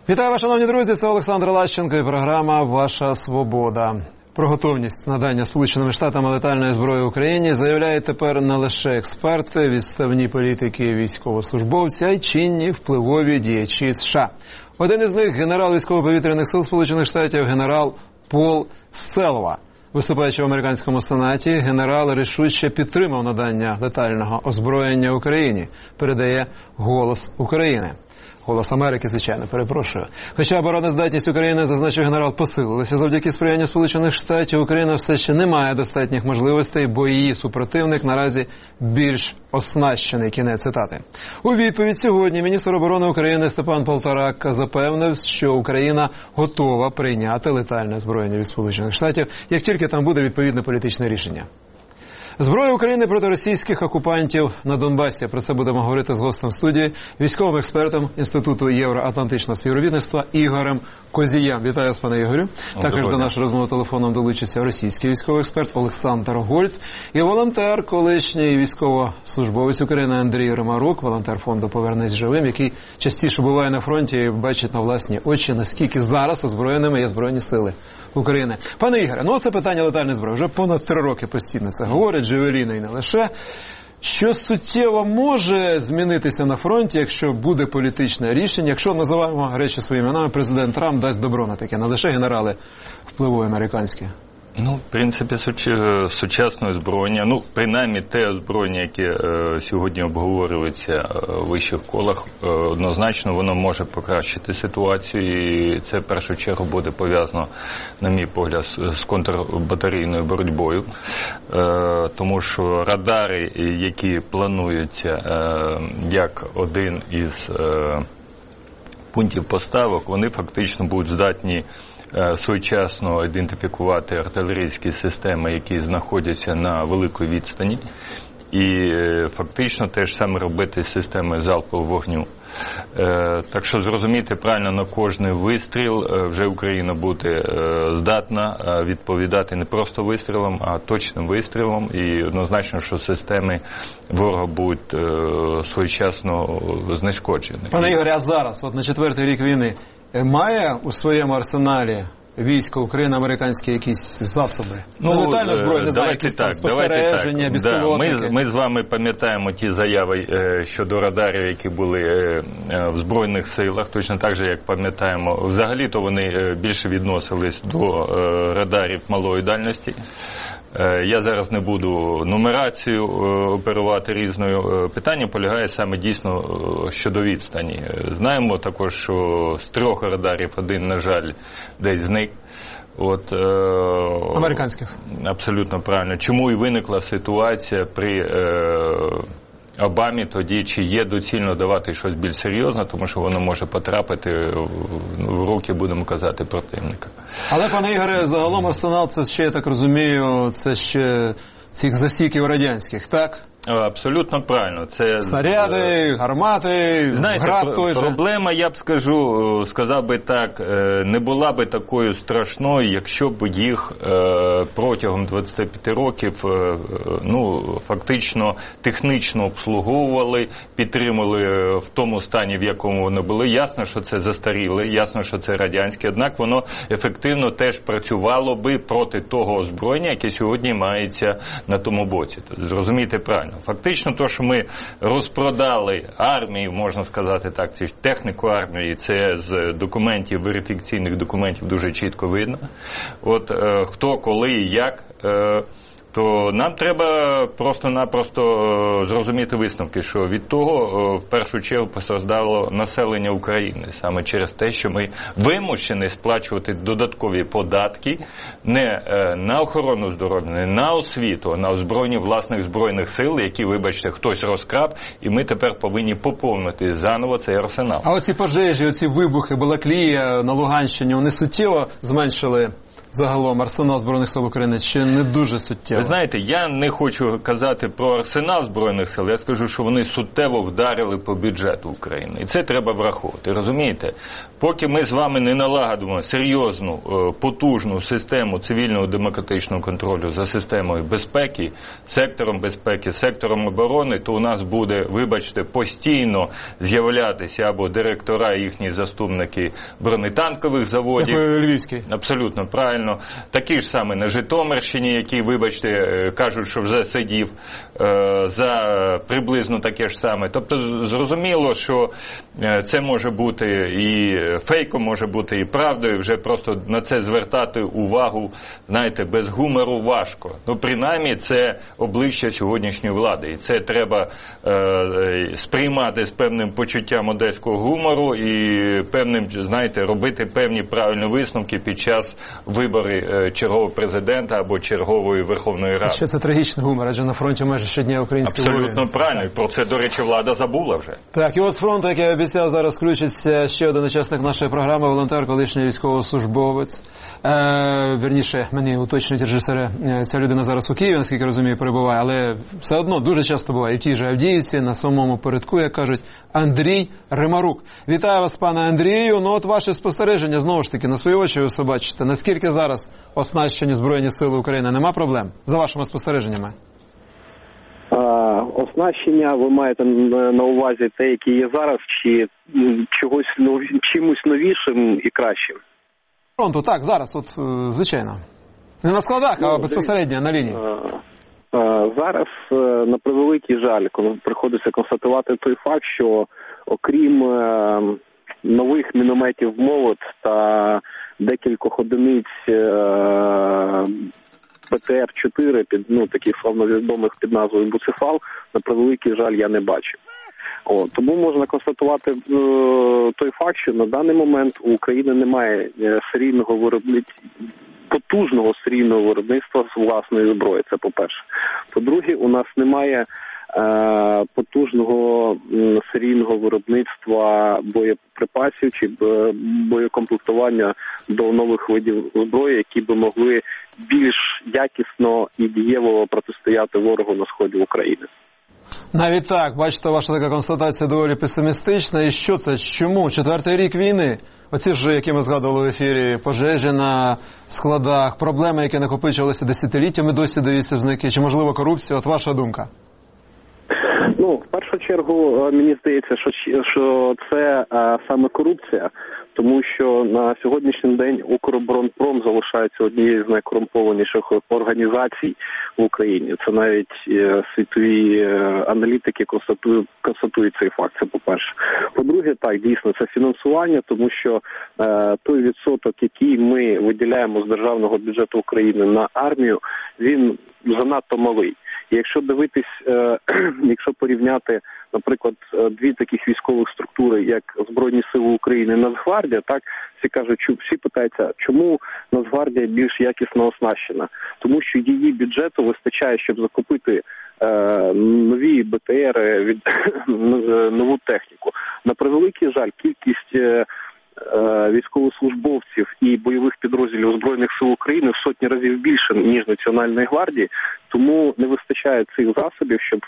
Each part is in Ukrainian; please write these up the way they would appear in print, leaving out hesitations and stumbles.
Вітаю вас, шановні друзі, це Олександр Лащенко і програма «Ваша свобода». Про готовність надання Сполученими Штатами летальної зброї Україні заявляють тепер не лише експерти, відставні політики і військовослужбовці, а й чинні впливові діячі США. Один із них – генерал військово-повітряних сил Сполучених Штатів, генерал Пол Селва. Виступаючи в американському сенаті, генерал рішуче підтримав надання летального озброєння Україні, передає «Голос України». «Голос Америки», звичайно, перепрошую. Хоча обороноздатність України, зазначив генерал, посилилася завдяки сприянню Сполучених Штатів, Україна все ще не має достатніх можливостей, бо її супротивник наразі більш оснащений. Кінець цитати. У відповідь сьогодні міністр оборони України Степан Полторак запевнив, що Україна готова прийняти летальне озброєння від Сполучених Штатів, як тільки там буде відповідне політичне рішення. Зброя України проти російських окупантів на Донбасі. Про це будемо говорити з гостем студії, військовим експертом Інституту євроатлантичного співробітництва Ігорем Козієм. Вітаю вас, пане Ігорю. Також до нашої розмови телефоном долучиться російський військовий експерт Олександр Гольц і волонтер, колишній військовослужбовець України Андрій Римарук, волонтер фонду «Повернись живим», який частіше буває на фронті і бачить на власні очі, наскільки зараз озброєними є Збройні сили України. Пане Ігоре, це питання летальної зброї. Вже понад 3 роки постійно це говорять, Джавеліни і не лише. Що суттєво може змінитися на фронті, якщо буде політичне рішення, якщо, називаємо речі своїми іменами, президент Трамп дасть добро на таке, не лише генерали впливові американські? В принципі, сучасне озброєння, принаймні те озброєння, яке сьогодні обговорюється в вищих колах, однозначно воно може покращити ситуацію, і це в першу чергу буде пов'язано, на мій погляд, з контрбатарейною боротьбою, тому що радари, які плануються як один із пунктів поставок, вони фактично будуть здатні своєчасно ідентифікувати артилерійські системи, які знаходяться на великій відстані, і фактично те ж саме робити з системи залпового вогню. Так що зрозуміти правильно, на кожний вистріл вже Україна буде здатна відповідати не просто вистрілом, а точним вистрілом, і однозначно, що системи ворога будуть своєчасно знешкоджені. Пане Ігорі, а зараз, на 4-й рік війни, має у своєму арсеналі військо України американські якісь засоби? Летальна зброя, не знаю, якісь там спостереження, безпілотники. Ми з вами пам'ятаємо ті заяви щодо радарів, які були в Збройних силах, точно так же, як пам'ятаємо. Взагалі-то вони більше відносились до радарів малої дальності. Я зараз не буду нумерацію оперувати різною. Питання полягає саме дійсно щодо відстані. Знаємо також, що з 3 радарів один, на жаль, десь зник. Американських. Абсолютно правильно. Чому і виникла ситуація при Обамі тоді, чи є доцільно давати щось більш серйозне, тому що воно може потрапити в руки, будемо казати, противника. Але, пане Ігоре, загалом арсенал, це ще, я так розумію, це ще цих засіків радянських, так? Абсолютно правильно. Це снаряди, гармати, град той же. Проблема, я б сказав би так, не була би такою страшною, якщо б їх протягом 25 років фактично технічно обслуговували, підтримували в тому стані, в якому вони були. Ясно, що це застаріле, ясно, що це радянське, однак воно ефективно теж працювало би проти того озброєння, яке сьогодні мається на тому боці. Зрозумійте правильно. Фактично, то, що ми розпродали армію, можна сказати так, цю техніку армії, це з документів, верифікаційних документів дуже чітко видно. Хто, коли і як, то нам треба просто-напросто зрозуміти висновки, що від того в першу чергу постраждало населення України, саме через те, що ми вимушені сплачувати додаткові податки не на охорону здоров'я, не на освіту, а на озброєння власних збройних сил, які, вибачте, хтось розкрав, і ми тепер повинні поповнити заново цей арсенал. А оці пожежі, оці вибухи, Балаклія на Луганщині, вони суттєво зменшили загалом арсенал Збройних сил України, чи не дуже суттєво? Ви знаєте, я не хочу казати про арсенал Збройних сил, я скажу, що вони суттєво вдарили по бюджету України. І це треба враховувати, розумієте? Поки ми з вами не налагодимо серйозну, потужну систему цивільного демократичного контролю за системою безпеки, сектором оборони, то у нас буде, вибачте, постійно з'являтися або директора, їхні заступники бронетанкових заводів. Як Львівський. Абсолютно правильно. Такі ж саме на Житомирщині, які, вибачте, кажуть, що вже сидів за приблизно таке ж саме. Тобто зрозуміло, що це може бути і фейком, може бути і правдою, вже просто на це звертати увагу, знаєте, без гумору важко. Ну, принаймні, це обличчя сьогоднішньої влади. І це треба сприймати з певним почуттям одеського гумору і певним, знаєте, робити певні правильні висновки під час виборів чергового президента або чергової Верховної Ради. Ще це трагічний гумор, адже на фронті майже щодня українські воїни. Абсолютно правильно. Про це, до речі, влада забула вже. Так, і от з фронту, як я обіцяв, зараз включиться ще один учасник нашої програми, волонтер, колишній військовослужбовець. Вірніше, мені уточнюють режисери, ця людина зараз у Києві, наскільки розумію, перебуває, але все одно дуже часто буває і в тій же Авдіївці, на самому передку, як кажуть, Андрій Римарук. Вітаю вас, пане Андрію. Ну от ваше спостереження, знову ж таки, на свої очі ви все бачите. Наскільки зараз оснащені Збройні Сили України? Нема проблем? За вашими спостереженнями. Оснащення ви маєте на увазі те, яке є зараз, чи чимось новішим і кращим? Фронту, так, зараз, от, звичайно. Не на складах, а безпосередньо на лінії. Зараз, на превеликий жаль, приходиться констатувати той факт, що окрім нових мінометів «Молот» та декількох одиниць БТР-4, таких славновідомих під назвою «Буцефал», на превеликий жаль, я не бачу. Тому можна констатувати той факт, що на даний момент у України немає потужного серійного виробництва з власної зброї, це по-перше. По-друге, у нас немає потужного серійного виробництва боєприпасів чи боєкомплектування до нових видів зброї, які би могли більш якісно і дієво протистояти ворогу на сході України. Навіть так, бачите, ваша така констатація доволі песимістична. І що це? Чому? 4-й рік війни. Оці ж, які ми згадували в ефірі, пожежі на складах, проблеми, які накопичувалися десятиліттями, досі даються в знаки, чи, можливо, корупція? От ваша думка. В першу чергу, мені здається, що це саме корупція, тому що на сьогоднішній день Укроборонпром залишається однією з найкорумпованіших організацій в Україні. Це навіть світові аналітики констатують цей факт, це по-перше. По-друге, так, дійсно, це фінансування, тому що той відсоток, який ми виділяємо з державного бюджету України на армію, він занадто малий. І якщо дивитись, якщо порівняти, наприклад, дві таких військових структури, як Збройні Сили України і Нацгвардія, так, всі питаються, чому Нацгвардія більш якісно оснащена? Тому що її бюджету вистачає, щоб закупити нові БТРи, нову техніку. На превеликий жаль, кількість військовослужбовців і бойових підрозділів Збройних сил України в сотні разів більше, ніж Національної гвардії, тому не вистачає цих засобів, щоб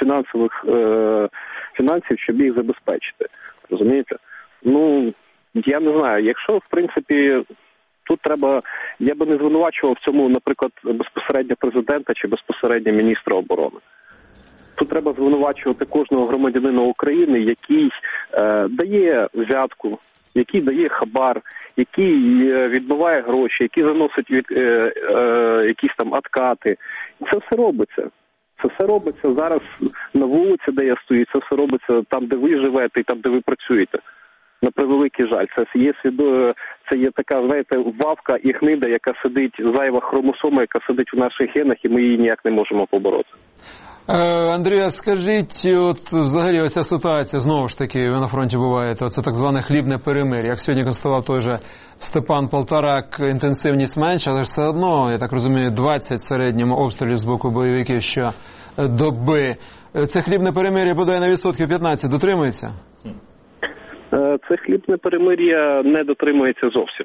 фінансів, щоб їх забезпечити. Розумієте? Я не знаю, якщо, в принципі, тут треба, я би не звинувачував в цьому, наприклад, безпосередньо президента чи безпосередньо міністра оборони. Тут треба звинувачувати кожного громадянина України, який дає взятку, який дає хабар, який відбиває гроші, який заносить якісь там откати. Це все робиться. Це все робиться зараз на вулиці, де я стою, це все робиться там, де ви живете і там, де ви працюєте. На превеликий жаль. Це є така, знаєте, вавка і гнида, яка сидить, зайва хромосома, яка сидить в наших генах, і ми її ніяк не можемо побороти. Андрій, скажіть, от взагалі оця ситуація, знову ж таки, ви на фронті буваєте, оце так зване хлібне перемир'я. Як сьогодні констатував той же Степан Полторак, інтенсивність менша, але ж все одно, я так розумію, 20 в середньому обстрілів з боку бойовиків щодоби. Це хлібне перемир'я, бодай на відсотків 15 дотримується? Це хлібне перемир'я не дотримується зовсім.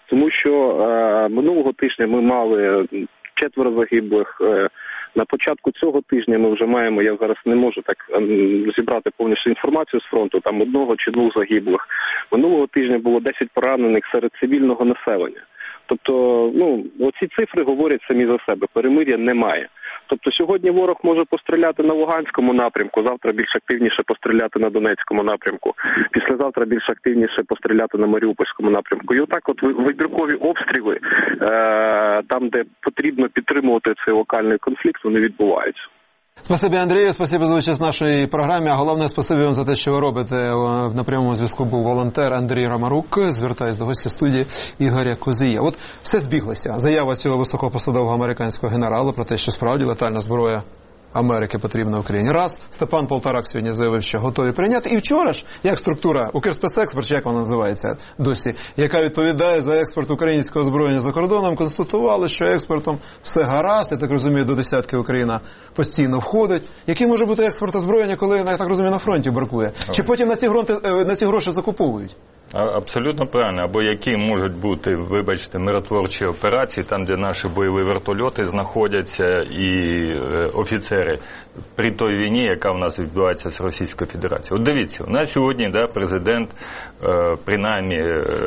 Тому що минулого тижня ми мали 4 загиблих. На початку цього тижня ми вже маємо, я зараз не можу так зібрати повністю інформацію з фронту, там 1 чи 2 загиблих. Минулого тижня було 10 поранених серед цивільного населення. Тобто, оці цифри говорять самі за себе, перемир'я немає. Тобто сьогодні ворог може постріляти на Луганському напрямку, завтра більш активніше постріляти на Донецькому напрямку, післязавтра більш активніше постріляти на Маріупольському напрямку. І отак от вибіркові обстріли, там де потрібно підтримувати цей локальний конфлікт, вони відбуваються. Спасибі, Андрію, спасибі за участь в нашій програмі, а головне спасибі вам за те, що ви робите. На прямому зв'язку був волонтер Андрій Ромарук. Звертаюсь до гостя студії Ігоря Козія. От все збіглося. Заява цього високопосадового американського генерала про те, що справді летальна зброя Америки потрібна Україні. Раз. Степан Полторак сьогодні заявив, що готові прийняти. І вчора ж, як структура Укрспецекспорт, як вона називається досі, яка відповідає за експорт українського озброєння за кордоном, констатували, що експортом все гаразд. Я так розумію, до десятки Україна постійно входить. Який може бути експорт озброєння, коли, я так розумію, на фронті бракує? Чи потім на ці гроші закуповують? Абсолютно правильно. Або які можуть бути, вибачте, миротворчі операції, там, де наші бойові вертольоти знаходяться і офіцери при той війні, яка в нас відбувається з Російською Федерацією. От дивіться, у нас сьогодні президент принаймні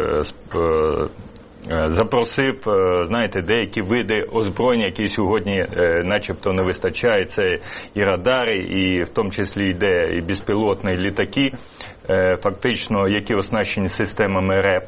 запросив, знаєте, деякі види озброєння, які сьогодні начебто не вистачає. Це і радари, і в тому числі йде і безпілотні літаки, фактично, які оснащені системами РЕП,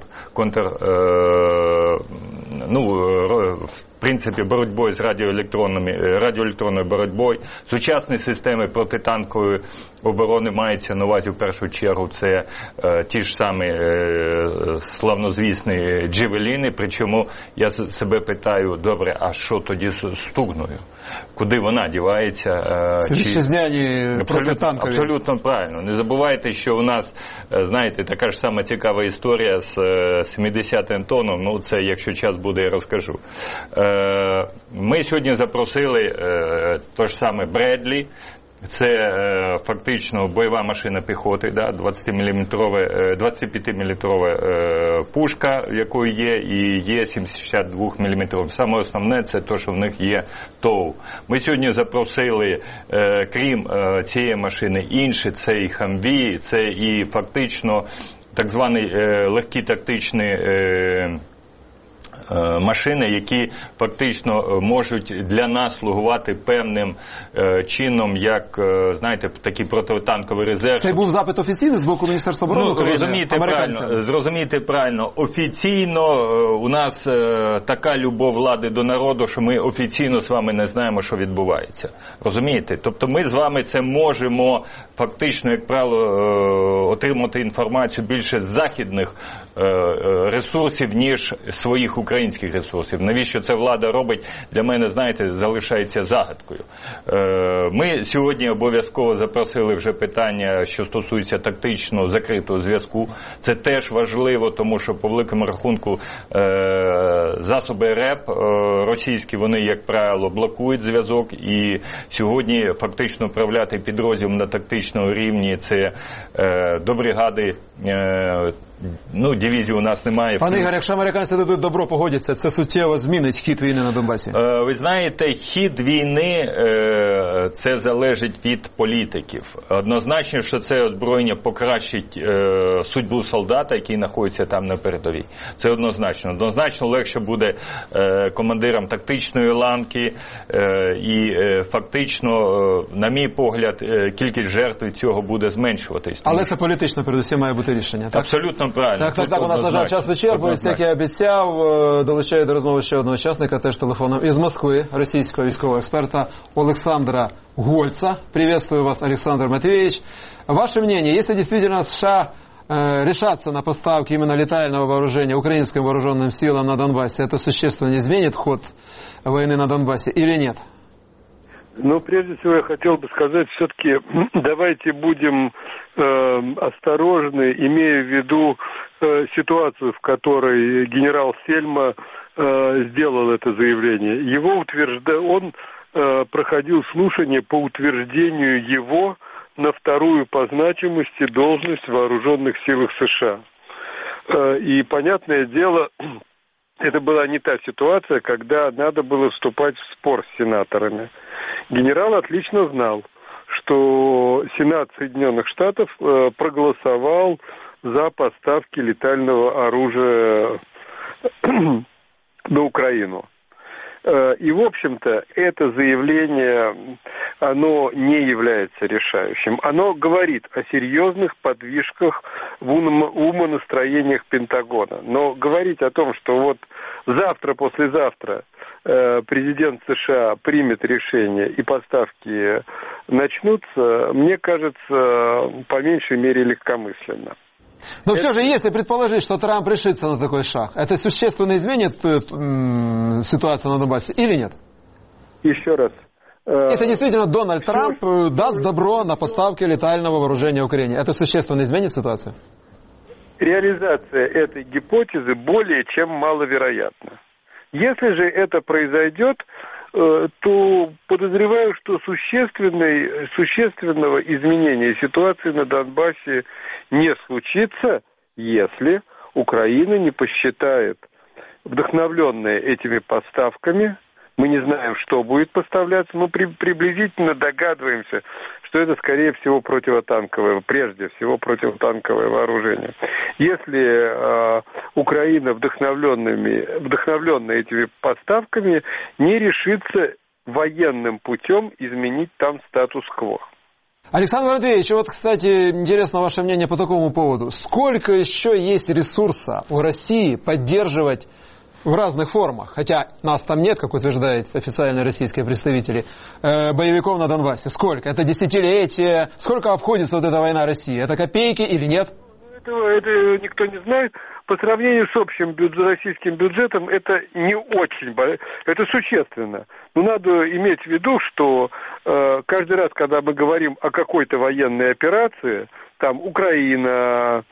в принципі, боротьбою з радіоелектронною боротьбою. Сучасні системи протитанкової оборони маються на увазі в першу чергу. Це ті ж самі славнозвісні джевеліни. Причому я себе питаю, добре, а що тоді з Стугною? Куди вона дівається? Це вітчизняні протитанкові. Абсолютно правильно. Не забувайте, що у нас, знаєте, така ж сама цікава історія з 70-м тоном. Це, якщо час буде, я розкажу. Ми сьогодні запросили то ж саме Бредлі. Це фактично бойова машина піхоти, 25-мм пушка, якою є, і є 72-мм. Саме основне – це те, що в них є ТОУ. Ми сьогодні запросили, крім цієї машини, інші, це і Хамві, це і фактично так звані легкі тактичні машини, які фактично можуть для нас слугувати певним чином, як, знаєте, такий протитанковий резерв. Це був запит офіційний з боку Міністерства оборони України? Зрозумійте правильно. Офіційно у нас така любов влади до народу, що ми офіційно з вами не знаємо, що відбувається. Розумієте? Тобто ми з вами це можемо фактично, як правило, отримати інформацію більше з західних ресурсів, ніж своїх українських ресурсів. Навіщо це влада робить, для мене, знаєте, залишається загадкою. Ми сьогодні обов'язково запросили вже питання, що стосується тактичного закритого зв'язку. Це теж важливо, тому що по великому рахунку засоби РЕП російські, вони, як правило, блокують зв'язок, і сьогодні фактично управляти підрозділом на тактичному рівні, це до бригади, дивізії у нас немає. Пане Ігор, якщо американці дадуть добро, погодяться, це суттєво змінить хід війни на Донбасі? Ви знаєте, хід війни це залежить від політиків. Однозначно, що це озброєння покращить судьбу солдата, який знаходиться там на передовій. Це однозначно. Однозначно легше буде командирам тактичної ланки і фактично, на мій погляд, кількість жертв від цього буде зменшуватись. Але це політично, передусім, має бути рішення, так? Абсолютно правильно. Так, у нас, на жаль, час вичерпується, як я обіцяв. Долучаю до розмови ще одного учасника, теж телефоном із Москви, російського військового експерта Олександра Гольца. Приветствую вас, Александр Матвеевич. Ваше мнение, если действительно США решатся на поставки именно летального вооружения украинским вооруженным силам на Донбассе, это существенно не изменит ход войны на Донбассе или нет? Прежде всего я хотел бы сказать, все-таки давайте будем осторожны, имея в виду ситуацию, в которой генерал Сельма сделал это заявление. Он проходил слушание по утверждению его на вторую по значимости должность в вооруженных силах США. И, понятное дело, это была не та ситуация, когда надо было вступать в спор с сенаторами. Генерал отлично знал, что Сенат Соединенных Штатов проголосовал за поставки летального оружия на Украину. И, в общем-то, это заявление, оно не является решающим. Оно говорит о серьезных подвижках в умонастроениях Пентагона. Но говорить о том, что вот завтра-послезавтра президент США примет решение и поставки начнутся, мне кажется, по меньшей мере легкомысленно. Но все же, если предположить, что Трамп решится на такой шаг, это существенно изменит ситуацию на Донбассе или нет? Еще раз. Если действительно Дональд Трамп даст добро на поставки летального вооружения Украине, это существенно изменит ситуацию? Реализация этой гипотезы более чем маловероятна. Если же это произойдет, то подозреваю, что существенного изменения ситуации на Донбассе не случится, если Украина не посчитает, вдохновленная этими поставками, мы не знаем, что будет поставляться, мы приблизительно догадываемся, что это, скорее всего, противотанковое, прежде всего, противотанковое вооружение. Если Украина, вдохновленная этими поставками, не решится военным путем изменить там статус-кво. Александр Матвеевич, вот, кстати, интересно ваше мнение по такому поводу. Сколько еще есть ресурса у России поддерживать в разных формах, хотя нас там нет, как утверждают официальные российские представители, боевиков на Донбассе? Сколько? Это десятилетия? Сколько обходится вот эта война России? Это копейки или нет? Это никто не знает. По сравнению с общим российским бюджетом это не очень, это существенно. Но надо иметь в виду, что каждый раз, когда мы говорим о какой-то военной операции, там Украина,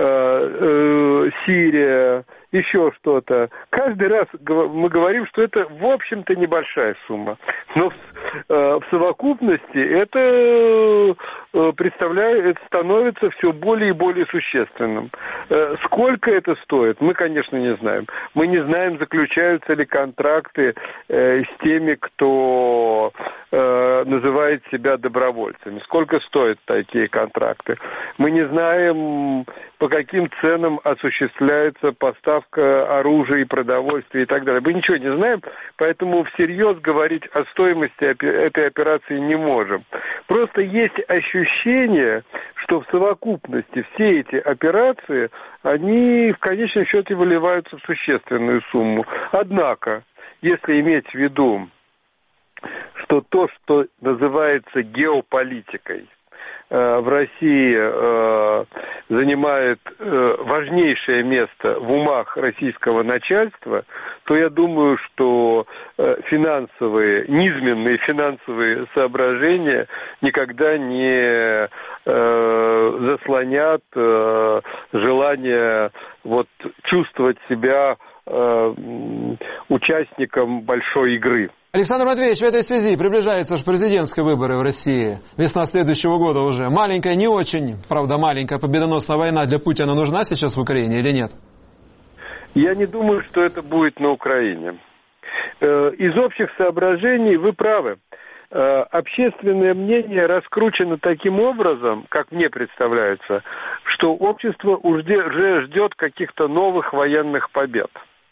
Сирия, еще что-то, каждый раз мы говорим, что это, в общем-то, небольшая сумма. Но в совокупности это становится все более и более существенным. Сколько это стоит, мы, конечно, не знаем. Мы не знаем, заключаются ли контракты с теми, кто называет себя добровольцами. Сколько стоят такие контракты. Мы не знаем, по каким ценам осуществляется поставка оружия и продовольствия и так далее. Мы ничего не знаем, поэтому всерьез говорить о стоимости этой операции не можем. Просто есть ощущение, что в совокупности все эти операции, они в конечном счете выливаются в существенную сумму. Однако, если иметь в виду, что то, что называется геополитикой, в России занимает важнейшее место в умах российского начальства, то я думаю, что низменные финансовые соображения никогда не заслонят желание чувствовать себя участником большой игры. Александр Матвеевич, в этой связи приближаются же президентские выборы в России. Весна следующего года уже. Маленькая, не очень, правда, маленькая победоносная война для Путина нужна сейчас в Украине или нет? Я не думаю, что это будет на Украине. Из общих соображений вы правы. Общественное мнение раскручено таким образом, как мне представляется, что общество уже ждет каких-то новых военных побед.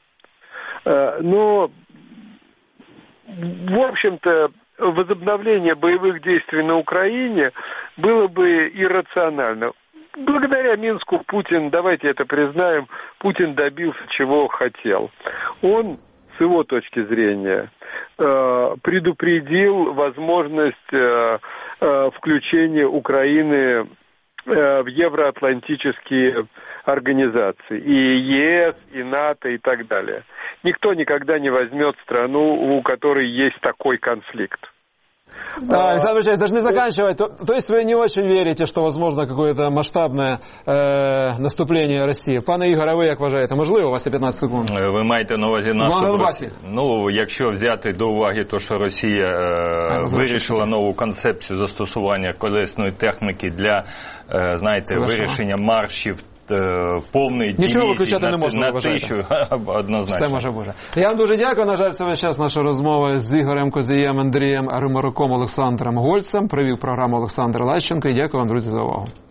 Но в общем-то, возобновление боевых действий на Украине было бы иррационально. Благодаря Минску Путин, давайте это признаем, Путин добился чего хотел. Он, с его точки зрения, предупредил возможность включения Украины в евроатлантические организации, и ЕС, и НАТО, и так далее. Никто никогда не возьмет страну, у которой есть такой конфликт. Да, Александр Ильич, должны заканчивать. То есть вы не очень верите, що возможно какое-то масштабне наступлення Росії? Пане Ігоре, ви як вважаєте? Можливо, у вас є 15 секунд. Ви маєте на увазі наступ Росії? Ну, якщо взяти до уваги те, що Росія вирішила нову концепцію застосування колесної техніки для, знаєте, вирішення маршів повної нічого виключати не можна, на тисячу, однозначно. Все може бути. Я вам дуже дякую. На жаль, це весь час наша розмова з Ігорем Козієм, Андрієм Римаруком, Олександром Гольцем. Привів програму Олександр Лащенко. І дякую вам, друзі, за увагу.